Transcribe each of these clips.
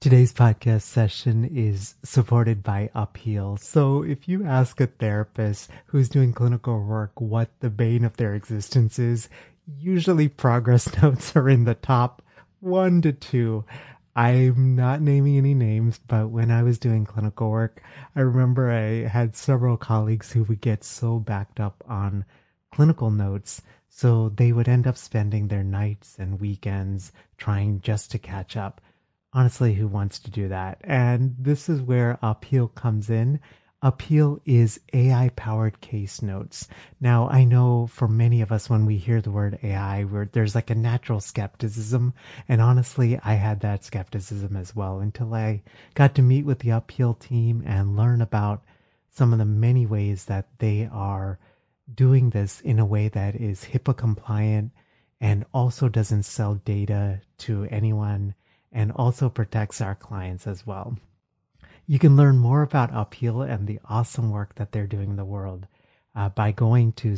Today's podcast session is supported by Upheal. So if you ask a therapist who's doing clinical work what the bane of their existence is, usually progress notes are in the top 1 to 2. I'm not naming any names, but when I was doing clinical work, I remember I had several colleagues who would get so backed up on clinical notes, so they would end up spending their nights and weekends trying just to catch up. Honestly, who wants to do that? And this is where Upheal comes in. Upheal is AI-powered case notes. Now, I know for many of us, when we hear the word AI, there's like a natural skepticism. And honestly, I had that skepticism as well until I got to meet with the Upheal team and learn about some of the many ways that they are doing this in a way that is HIPAA compliant and also doesn't sell data to anyone, and also protects our clients as well. You can learn more about Upheal and the awesome work that they're doing in the world by going to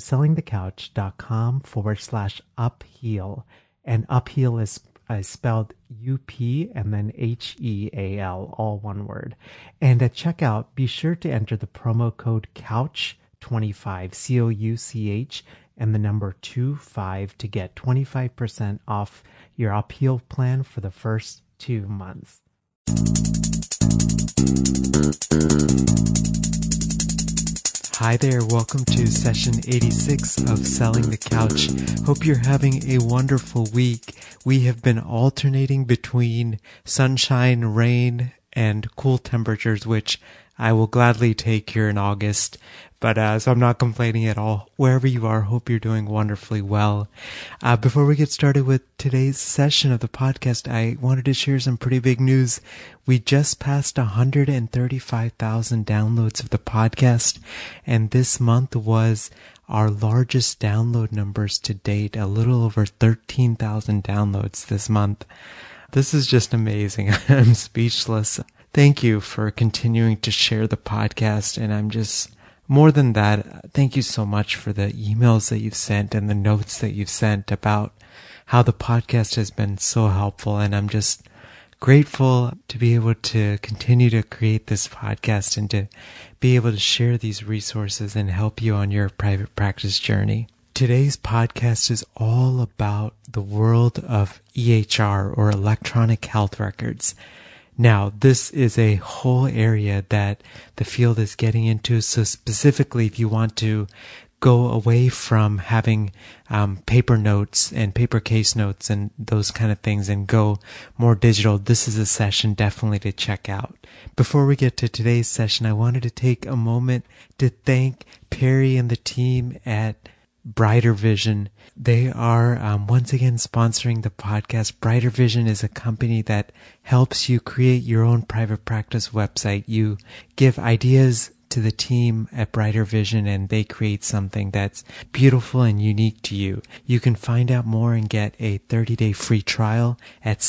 sellingthecouch.com/upheal. And Upheal is spelled UP and then HEAL, all one word. And at checkout, be sure to enter the promo code COUCH25, COUCH, and the number 25 to get 25% off your Upheal plan for the first 2 months. Hi there, welcome to session 86 of Selling the Couch. Hope you're having a wonderful week. We have been alternating between sunshine, rain, and cool temperatures, which I will gladly take here in August. But so I'm not complaining at all. Wherever you are, hope you're doing wonderfully well. Before we get started with today's session of the podcast, I wanted to share some pretty big news. We just passed 135,000 downloads of the podcast, and this month was our largest download numbers to date, a little over 13,000 downloads this month. This is just amazing. I'm speechless. Thank you for continuing to share the podcast, and I'm just... more than that, thank you so much for the emails that you've sent and the notes that you've sent about how the podcast has been so helpful. And I'm just grateful to be able to continue to create this podcast and to be able to share these resources and help you on your private practice journey. Today's podcast is all about the world of EHR, or electronic health records. Now, this is a whole area that the field is getting into. So specifically, if you want to go away from having paper notes and paper case notes and those kind of things and go more digital, this is a session definitely to check out. Before we get to today's session, I wanted to take a moment to thank Perry and the team at Brighter Vision. They are once again sponsoring the podcast. Brighter Vision is a company that helps you create your own private practice website. You give ideas to the team at Brighter Vision and they create something that's beautiful and unique to you. You can find out more and get a 30-day free trial at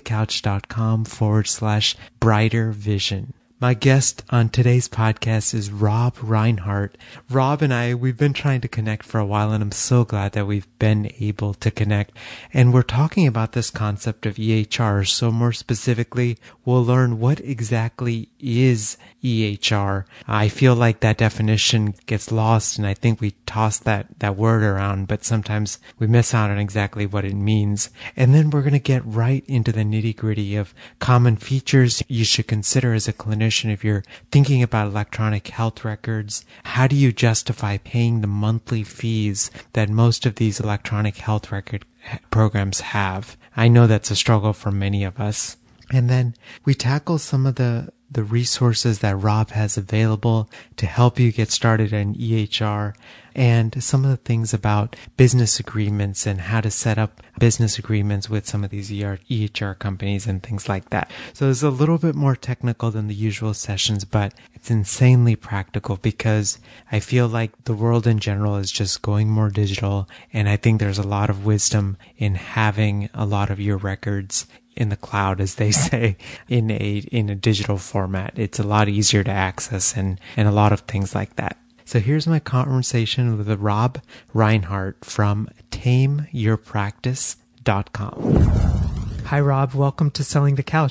sellingthecouch.com/Brighter Vision. My guest on today's podcast is Rob Reinhart. Rob and I, we've been trying to connect for a while, and I'm so glad that we've been able to connect. And we're talking about this concept of EHR. So more specifically, we'll learn what exactly is EHR. I feel like that definition gets lost, and I think we toss that word around, but sometimes we miss out on exactly what it means. And then we're going to get right into the nitty-gritty of common features you should consider as a clinician if you're thinking about electronic health records. How do you justify paying the monthly fees that most of these electronic health record programs have? I know that's a struggle for many of us. And then we tackle some of the resources that Rob has available to help you get started in EHR, and some of the things about business agreements and how to set up business agreements with some of these EHR companies and things like that. So it's a little bit more technical than the usual sessions, but it's insanely practical because I feel like the world in general is just going more digital, and I think there's a lot of wisdom in having a lot of your records in the cloud, as they say, in a digital format. It's a lot easier to access and a lot of things like that. So here's my conversation with Rob Reinhart from TameYourPractice.com. Hi, Rob. Welcome to Selling the Couch.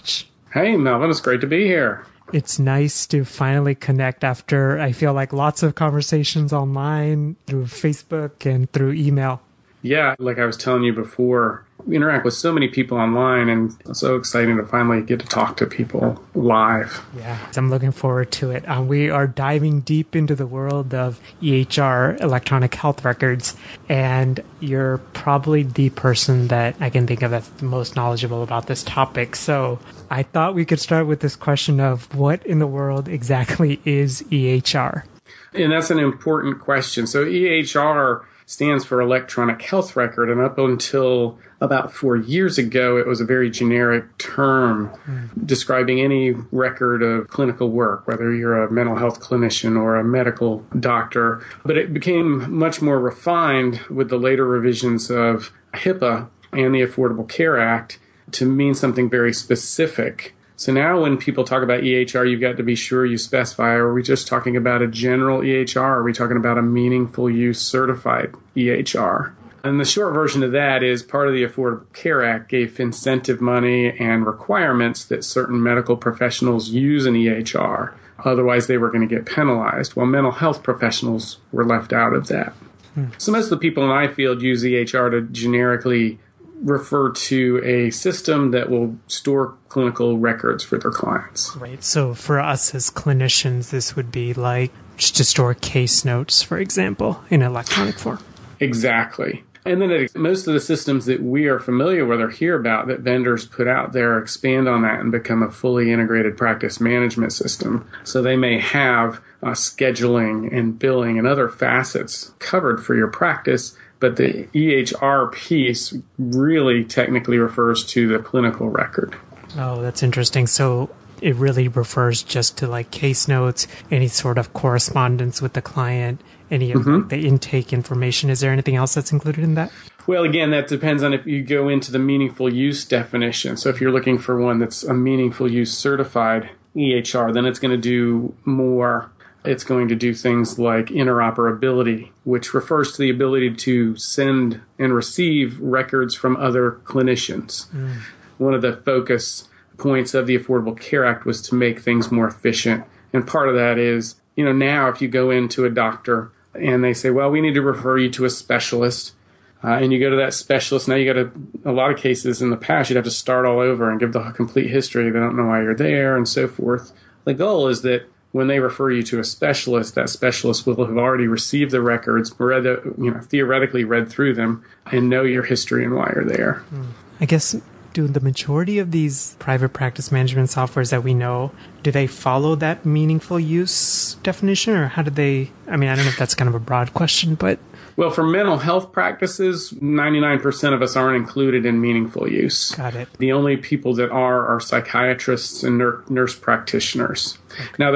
Hey, Melvin, it's great to be here. It's nice to finally connect after, I feel like, lots of conversations online through Facebook and through email. Yeah, like I was telling you before, we interact with so many people online, and it's so exciting to finally get to talk to people live. Yeah, I'm looking forward to it. We are diving deep into the world of EHR, electronic health records, and you're probably the person that I can think of that's the most knowledgeable about this topic. So I thought we could start with this question of what in the world exactly is EHR? And that's an important question. So EHR stands for electronic health record, and up until about 4 years ago, it was a very generic term describing any record of clinical work, whether you're a mental health clinician or a medical doctor. But it became much more refined with the later revisions of HIPAA and the Affordable Care Act to mean something very specific. So now when people talk about EHR, you've got to be sure you specify, are we just talking about a general EHR? Are we talking about a meaningful use certified EHR? And the short version of that is part of the Affordable Care Act gave incentive money and requirements that certain medical professionals use an EHR. Otherwise, they were going to get penalized. Well, mental health professionals were left out of that. So most of the people in my field use EHR to generically refer to a system that will store clinical records for their clients. Right. So for us as clinicians, this would be like just to store case notes, for example, in electronic form. Exactly. And then most of the systems that we are familiar with or hear about that vendors put out there expand on that and become a fully integrated practice management system. So they may have scheduling and billing and other facets covered for your practice, but the EHR piece really technically refers to the clinical record. Oh, that's interesting. So it really refers just to like case notes, any sort of correspondence with the client, any of the intake information. Is there anything else that's included in that? Well, again, that depends on if you go into the meaningful use definition. So if you're looking for one that's a meaningful use certified EHR, then it's going to do more. It's going to do things like interoperability, which refers to the ability to send and receive records from other clinicians. One of the focus points of the Affordable Care Act was to make things more efficient. And part of that is, now if you go into a doctor and they say, well, we need to refer you to a specialist, and you go to that specialist, now you got a lot of cases in the past, you'd have to start all over and give the complete history. They don't know why you're there and so forth. The goal is that when they refer you to a specialist, that specialist will have already received the records, theoretically read through them, and know your history and why you're there. I guess, do the majority of these private practice management softwares that we know, do they follow that meaningful use definition, or how do they? I mean, I don't know if that's kind of a broad question, but... Well, for mental health practices, 99% of us aren't included in meaningful use. Got it. The only people that are psychiatrists and nurse practitioners. Okay. Now,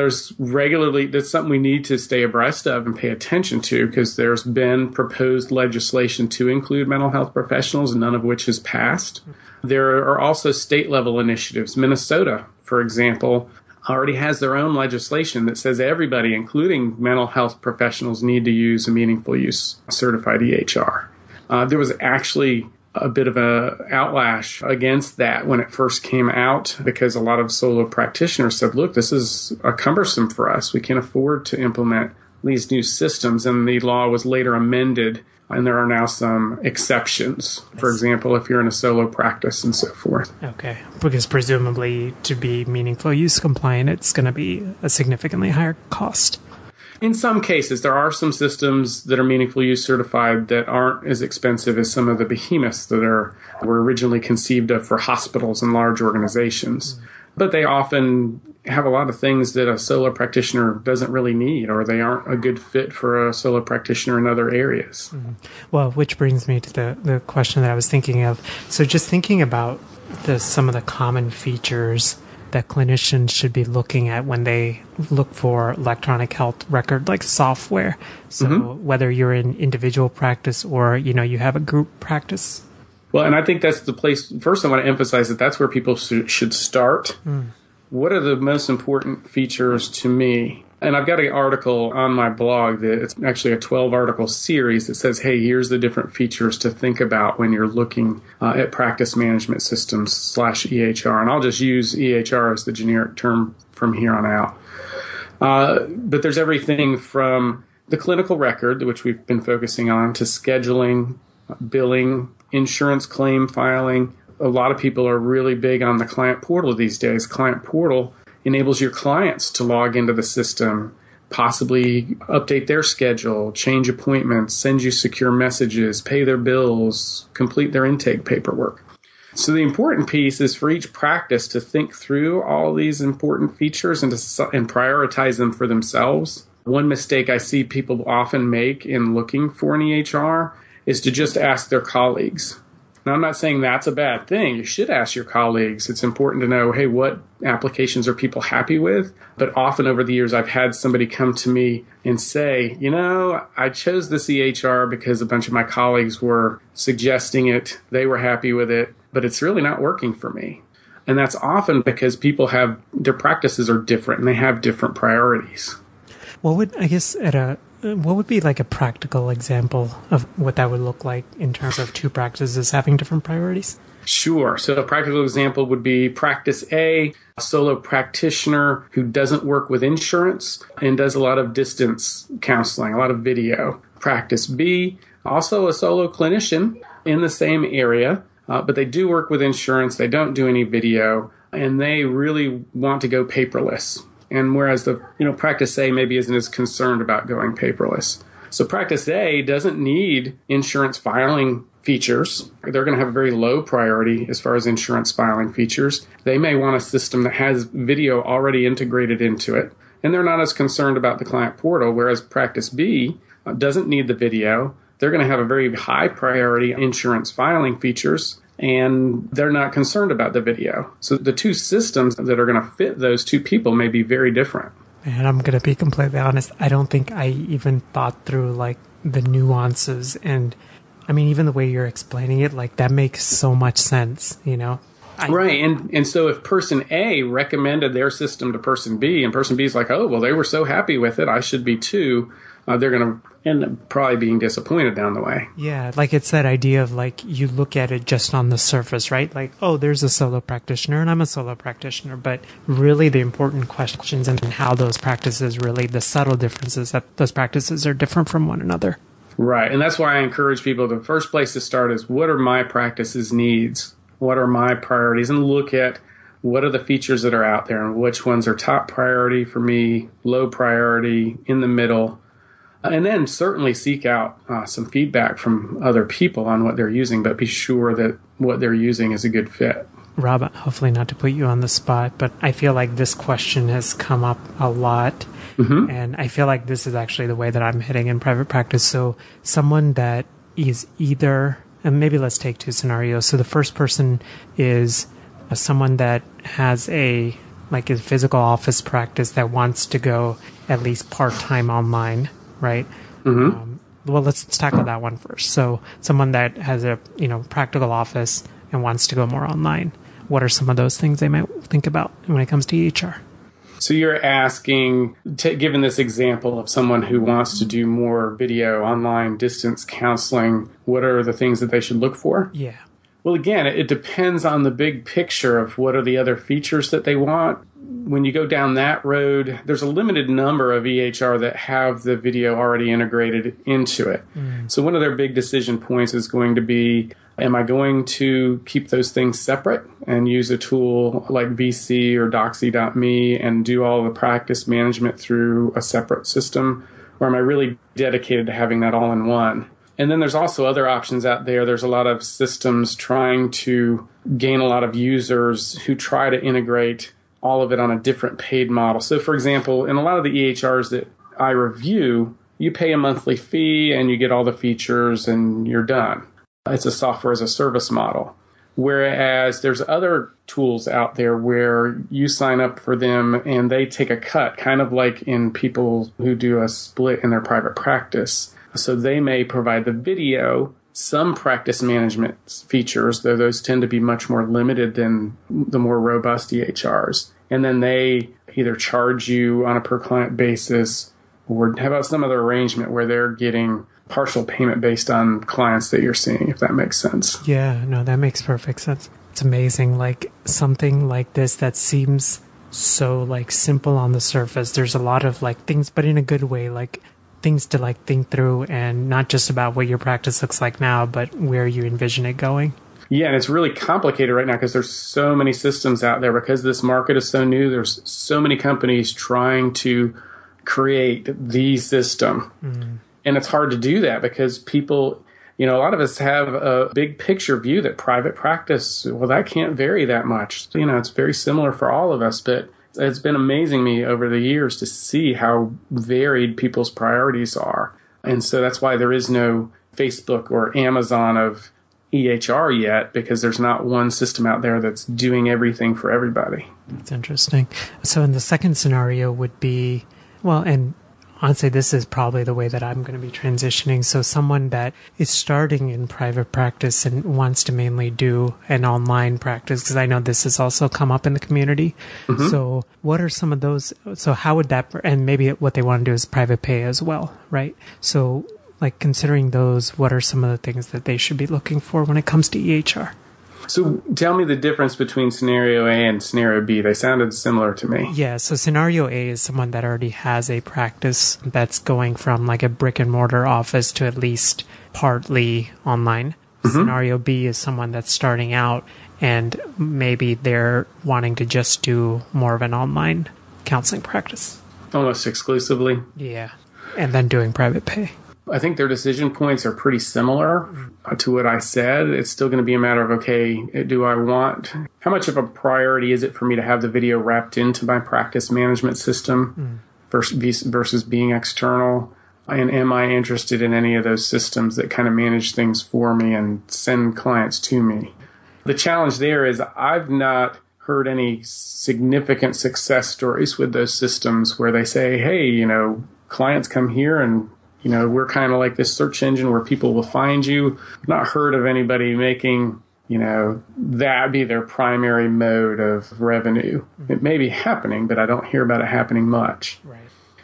that's something we need to stay abreast of and pay attention to, because there's been proposed legislation to include mental health professionals, none of which has passed. There are also state-level initiatives. Minnesota, for example, already has their own legislation that says everybody, including mental health professionals, need to use a meaningful use certified EHR. There was actually a bit of a outlash against that when it first came out, because a lot of solo practitioners said, look, this is cumbersome for us. We can't afford to implement these new systems. And the law was later amended, and there are now some exceptions. For example, if you're in a solo practice and so forth. Okay. Because presumably to be meaningful use compliant, it's going to be a significantly higher cost. In some cases, there are some systems that are meaningful use certified that aren't as expensive as some of the behemoths that were originally conceived of for hospitals and large organizations. But they often have a lot of things that a solo practitioner doesn't really need, or they aren't a good fit for a solo practitioner in other areas. Well, which brings me to the question that I was thinking of. So just thinking about some of the common features that clinicians should be looking at when they look for electronic health record like software. So whether you're in individual practice or, you have a group practice. Well, and I think that's the place. First, I want to emphasize that that's where people should start. What are the most important features to me And I've got an article on my blog that it's actually a 12-article series that says, hey, here's the different features to think about when you're looking at practice management systems /EHR. And I'll just use EHR as the generic term from here on out. But there's everything from the clinical record, which we've been focusing on, to scheduling, billing, insurance claim filing. A lot of people are really big on the client portal these days. Client portal enables your clients to log into the system, possibly update their schedule, change appointments, send you secure messages, pay their bills, complete their intake paperwork. So the important piece is for each practice to think through all these important features and prioritize them for themselves. One mistake I see people often make in looking for an EHR is to just ask their colleagues. Now, I'm not saying that's a bad thing. You should ask your colleagues. It's important to know, hey, what applications are people happy with? But often over the years, I've had somebody come to me and say, I chose this EHR because a bunch of my colleagues were suggesting it. They were happy with it, but it's really not working for me. And that's often because people their practices are different and they have different priorities. What would be like a practical example of what that would look like in terms of two practices having different priorities? Sure. So a practical example would be practice A, a solo practitioner who doesn't work with insurance and does a lot of distance counseling, a lot of video. Practice B, also a solo clinician in the same area, but they do work with insurance. They don't do any video, and they really want to go paperless. And whereas the practice A maybe isn't as concerned about going paperless. So practice A doesn't need insurance filing features. They're going to have a very low priority as far as insurance filing features. They may want a system that has video already integrated into it. And they're not as concerned about the client portal, whereas practice B doesn't need the video. They're going to have a very high priority insurance filing features, and they're not concerned about the video. So the two systems that are going to fit those two people may be very different. And I'm going to be completely honest. I don't think I even thought through like the nuances. And I mean, even the way you're explaining it, like that makes so much sense, Right. And so if person A recommended their system to person B and person B is like, oh, well, they were so happy with it, I should be too. They're going to end up probably being disappointed down the way. Yeah, like it's that idea of like you look at it just on the surface, right? Like, oh, there's a solo practitioner and I'm a solo practitioner. But really the important questions and how those practices really, the subtle differences that those practices are different from one another. Right. And that's why I encourage people, the first place to start is what are my practice's needs? What are my priorities? And look at what are the features that are out there and which ones are top priority for me, low priority, in the middle. And then certainly seek out some feedback from other people on what they're using, but be sure that what they're using is a good fit. Rob, hopefully not to put you on the spot, but I feel like this question has come up a lot. Mm-hmm. And I feel like this is actually the way that I'm heading in private practice. So someone that is either, and maybe let's take two scenarios. So the first person is someone that has a physical office practice that wants to go at least part-time online. Right. Mm-hmm. Well, let's tackle that one first. So someone that has a practical office and wants to go more online. What are some of those things they might think about when it comes to EHR? So you're asking, given this example of someone who wants to do more video, online, distance counseling, what are the things that they should look for? Yeah. Well, again, it depends on the big picture of what are the other features that they want. When you go down that road, there's a limited number of EHR that have the video already integrated into it. So one of their big decision points is going to be, am I going to keep those things separate and use a tool like VC or Doxy.me and do all the practice management through a separate system? Or am I really dedicated to having that all in one? And then there's also other options out there. There's a lot of systems trying to gain a lot of users who try to integrate all of it on a different paid model. So, for example, in a lot of the EHRs that I review, you pay a monthly fee and you get all the features and you're done. It's a software as a service model. Whereas there's other tools out there where you sign up for them and they take a cut, kind of like in people who do a split in their private practice. So they may provide the video some practice management features, though those tend to be much more limited than the more robust EHRs. And then they either charge you on a per client basis or have about some other arrangement where they're getting partial payment based on clients that you're seeing, if that makes sense. Yeah, no, that makes perfect sense. It's amazing. Like something like this that seems so like simple on the surface. There's a lot of like things, but in a good way, like things to like think through, and not just about what your practice looks like now, but where you envision it going. Yeah, and it's really complicated right now because there's so many systems out there. Because this market is so new, there's so many companies trying to create the system. Mm. And it's hard to do that because people, a lot of us have a big picture view that private practice, well, that can't vary that much. It's very similar for all of us, but it's been amazing me over the years to see how varied people's priorities are. And so that's why there is no Facebook or Amazon of EHR yet, because there's not one system out there that's doing everything for everybody. That's interesting. So in the second scenario would be, well, and honestly, this is probably the way that I'm going to be transitioning. So someone that is starting in private practice and wants to mainly do an online practice, because I know this has also come up in the community. Mm-hmm. So what are some of those? So how would that, and maybe what they want to do is private pay as well, right? So like considering those, what are some of the things that they should be looking for when it comes to EHR? So tell me the difference between scenario A and scenario B. They sounded similar to me. Yeah, so scenario A is someone that already has a practice that's going from like a brick and mortar office to at least partly online. Mm-hmm. Scenario B is someone that's starting out and maybe they're wanting to just do more of an online counseling practice. Almost exclusively. Yeah, and then doing private pay. I think their decision points are pretty similar to what I said. It's still going to be a matter of, okay, how much of a priority is it for me to have the video wrapped into my practice management system versus being external? And am I interested in any of those systems that kind of manage things for me and send clients to me? The challenge there is I've not heard any significant success stories with those systems where they say, hey, clients come here and we're kind of like this search engine where people will find you. I've not heard of anybody making, that be their primary mode of revenue. Mm-hmm. It may be happening, but I don't hear about it happening much. Right.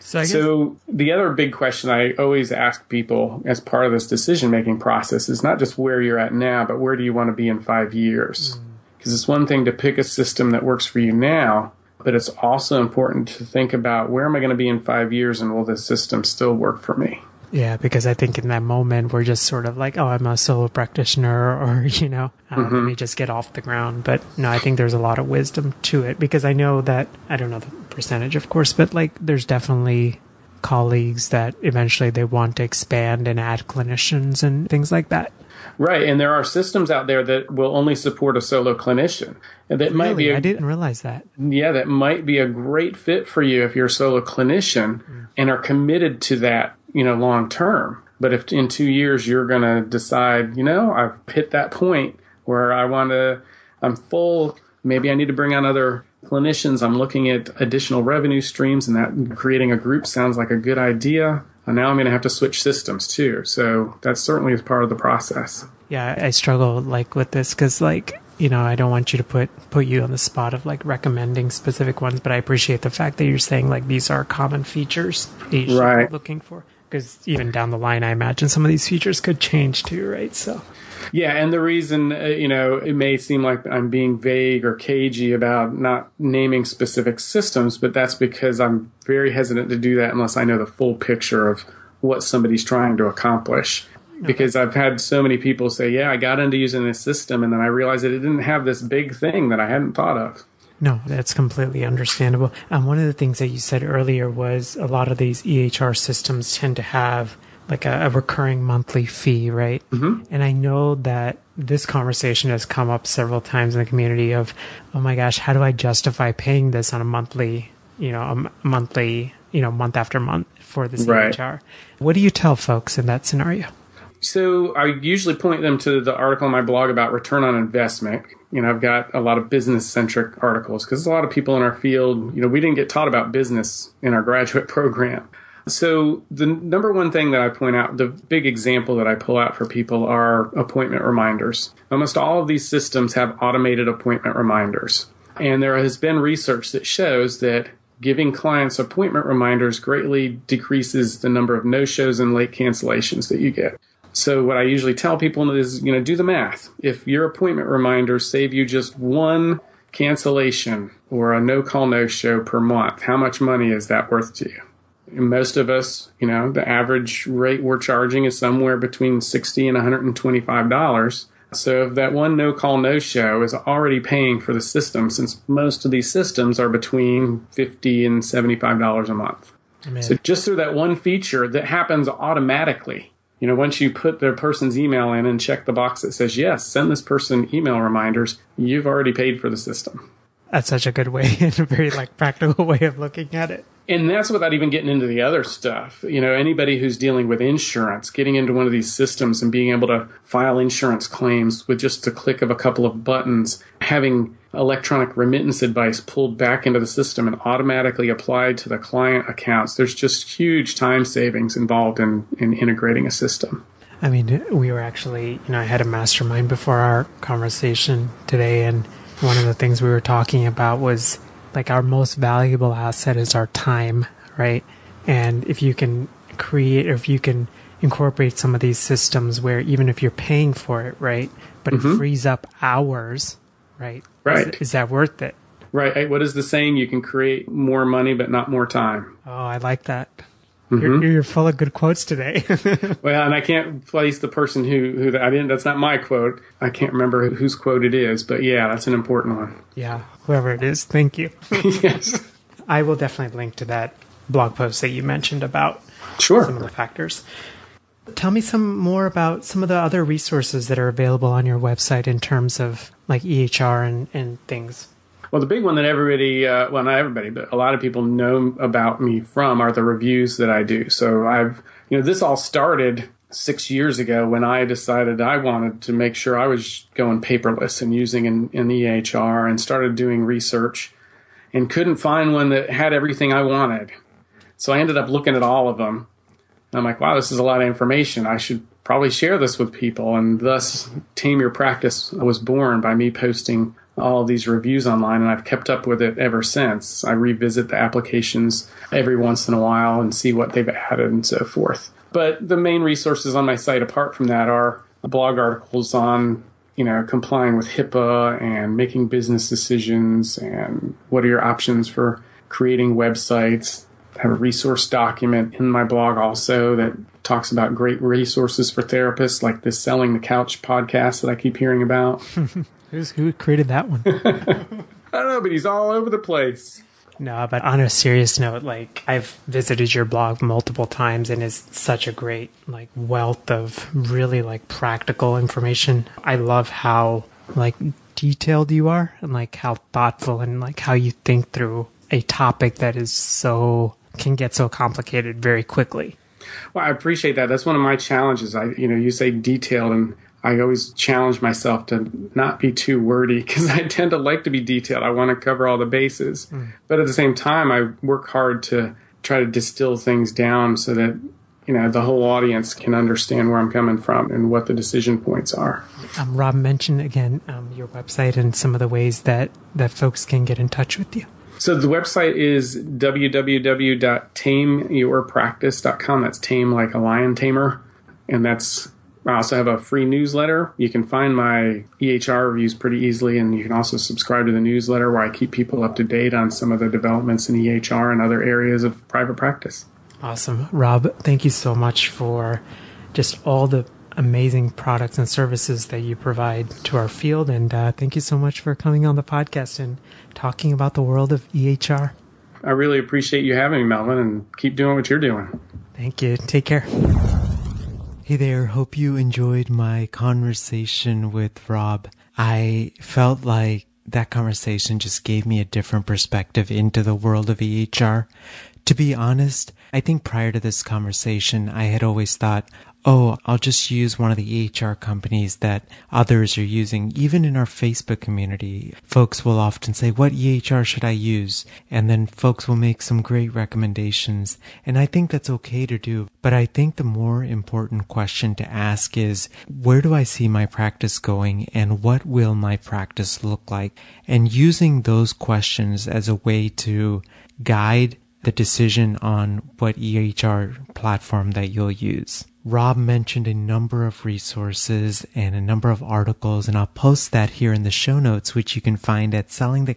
So the other big question I always ask people as part of this decision-making process is not just where you're at now, but where do you want to be in 5 years? Because it's one thing to pick a system that works for you now, but it's also important to think about where am I going to be in 5 years and will this system still work for me? Yeah, because I think in that moment, we're just sort of like, oh, I'm a solo practitioner or, let me just get off the ground. But no, I think there's a lot of wisdom to it because I know that, I don't know the percentage, of course, but like there's definitely colleagues that eventually they want to expand and add clinicians and things like that. Right, and there are systems out there that will only support a solo clinician. And that might be I didn't realize that. Yeah, that might be a great fit for you if you're a solo clinician and are committed to that, long term. But if in 2 years you're going to decide, I've hit that point where I'm full, maybe I need to bring on other clinicians, I'm looking at additional revenue streams, and that creating a group sounds like a good idea. And now I'm going to have to switch systems too. So that certainly is part of the process. Yeah, I struggle with this because I don't want you to put you on the spot of recommending specific ones, but I appreciate the fact that you're saying these are common features that you should be looking for. Because even down the line, I imagine some of these features could change too, right? So. Yeah, and the reason, it may seem like I'm being vague or cagey about not naming specific systems, but that's because I'm very hesitant to do that unless I know the full picture of what somebody's trying to accomplish. Okay. Because I've had so many people say, yeah, I got into using this system, and then I realized that it didn't have this big thing that I hadn't thought of. No, that's completely understandable. One of the things that you said earlier was a lot of these EHR systems tend to have a recurring monthly fee, right? Mm-hmm. And I know that this conversation has come up several times in the community of, oh my gosh, how do I justify paying this on a monthly, month after month for this EHR? What do you tell folks in that scenario? So I usually point them to the article on my blog about return on investment. I've got a lot of business-centric articles because a lot of people in our field, we didn't get taught about business in our graduate program. So the number one thing that I point out, the big example that I pull out for people are appointment reminders. Almost all of these systems have automated appointment reminders. And there has been research that shows that giving clients appointment reminders greatly decreases the number of no-shows and late cancellations that you get. So what I usually tell people is, do the math. If your appointment reminders save you just one cancellation or a no-call, no-show per month, how much money is that worth to you? And most of us, the average rate we're charging is somewhere between $60 and $125. So if that one no-call, no-show is already paying for the system, since most of these systems are between $50 and $75 a month. Amen. So just through that one feature that happens automatically, once you put the person's email in and check the box that says, yes, send this person email reminders, you've already paid for the system. That's such a good way and a very practical way of looking at it. And that's without even getting into the other stuff. Anybody who's dealing with insurance, getting into one of these systems and being able to file insurance claims with just a click of a couple of buttons, having electronic remittance advice pulled back into the system and automatically applied to the client accounts. There's just huge time savings involved in integrating a system. I mean, we were actually, I had a mastermind before our conversation today, and one of the things we were talking about was our most valuable asset is our time, right? And if you can create, or if you can incorporate some of these systems where even if you're paying for it, right, but it frees up hours, right? Right. Is that worth it? Right. What is the saying? You can create more money, but not more time. Oh, I like that. You're full of good quotes today. Well, and I can't place the person who I didn't. That's not my quote. I can't remember whose quote it is, but yeah, that's an important one. Yeah, whoever it is, thank you. Yes, I will definitely link to that blog post that you mentioned about some of the factors. Tell me some more about some of the other resources that are available on your website in terms of EHR and things. Well, the big one that everybody, well, not everybody, but a lot of people know about me from are the reviews that I do. So this all started 6 years ago when I decided I wanted to make sure I was going paperless and using an EHR, and started doing research and couldn't find one that had everything I wanted. So I ended up looking at all of them. I'm like, wow, this is a lot of information. I should probably share this with people. And thus, Tame Your Practice was born by me posting all of these reviews online, and I've kept up with it ever since. I revisit the applications every once in a while and see what they've added and so forth. But the main resources on my site apart from that are blog articles on, complying with HIPAA and making business decisions and what are your options for creating websites. I have a resource document in my blog also that talks about great resources for therapists, like this Selling the Couch podcast that I keep hearing about. Who created that one? I don't know, but he's all over the place. No, but on a serious note, I've visited your blog multiple times, and it's such a great wealth of really practical information. I love how detailed you are, and how thoughtful, and how you think through a topic that can get so complicated very quickly. Well, I appreciate that. That's one of my challenges. You say detailed, and I always challenge myself to not be too wordy because I tend to like to be detailed. I want to cover all the bases. But at the same time, I work hard to try to distill things down so that, the whole audience can understand where I'm coming from and what the decision points are. Rob, mention again your website and some of the ways that folks can get in touch with you. So the website is www.tameyourpractice.com. That's tame like a lion tamer. And I also have a free newsletter. You can find my EHR reviews pretty easily, and you can also subscribe to the newsletter where I keep people up to date on some of the developments in EHR and other areas of private practice. Awesome. Rob, thank you so much for just all the amazing products and services that you provide to our field, and thank you so much for coming on the podcast and talking about the world of EHR. I really appreciate you having me, Melvin, and keep doing what you're doing. Thank you. Take care. Hey there, hope you enjoyed my conversation with Rob. I felt like that conversation just gave me a different perspective into the world of EHR. To be honest, I think prior to this conversation, I had always thought, oh, I'll just use one of the EHR companies that others are using. Even in our Facebook community, folks will often say, what EHR should I use? And then folks will make some great recommendations. And I think that's okay to do. But I think the more important question to ask is, where do I see my practice going and what will my practice look like? And using those questions as a way to guide the decision on what EHR platform that you'll use. Rob mentioned a number of resources and a number of articles, and I'll post that here in the show notes, which you can find at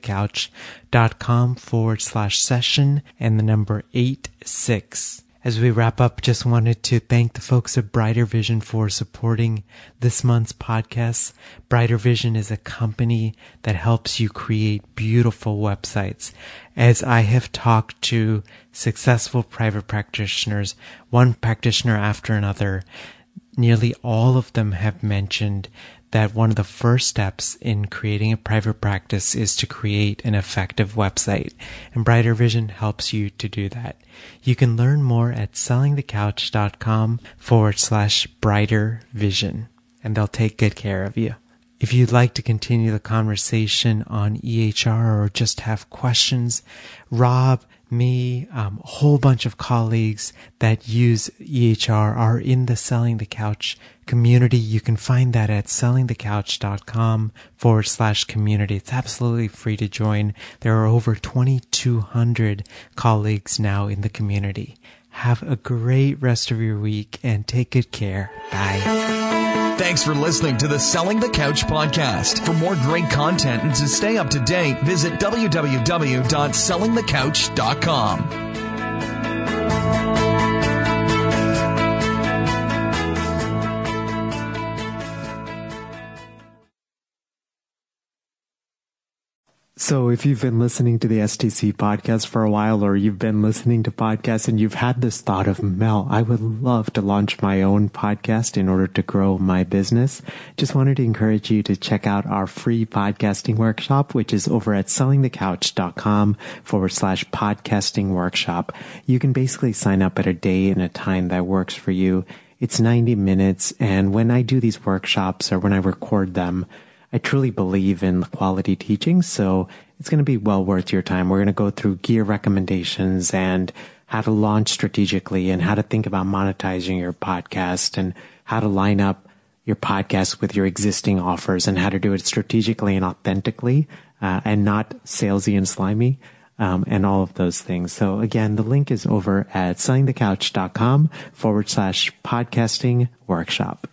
sellingthecouch.com/session and the number 86. As we wrap up, just wanted to thank the folks at Brighter Vision for supporting this month's podcast. Brighter Vision is a company that helps you create beautiful websites. As I have talked to successful private practitioners, one practitioner after another, nearly all of them have mentioned that one of the first steps in creating a private practice is to create an effective website, and Brighter Vision helps you to do that. You can learn more at sellingthecouch.com/brighter vision, and they'll take good care of you. If you'd like to continue the conversation on EHR or just have questions, Rob, me, a whole bunch of colleagues that use EHR are in the Selling the Couch community. You can find that at sellingthecouch.com/community. It's absolutely free to join. There are over 2,200 colleagues now in the community. Have a great rest of your week and take good care. Bye. Thanks for listening to the Selling the Couch podcast. For more great content and to stay up to date, visit www.sellingthecouch.com. So if you've been listening to the STC podcast for a while, or you've been listening to podcasts and you've had this thought of, Mel, I would love to launch my own podcast in order to grow my business, just wanted to encourage you to check out our free podcasting workshop, which is over at sellingthecouch.com/podcasting workshop. You can basically sign up at a day and a time that works for you. It's 90 minutes. And when I do these workshops or when I record them, I truly believe in the quality teaching, so it's going to be well worth your time. We're going to go through gear recommendations and how to launch strategically and how to think about monetizing your podcast and how to line up your podcast with your existing offers and how to do it strategically and authentically and not salesy and slimy and all of those things. So again, the link is over at sellingthecouch.com/podcasting workshop.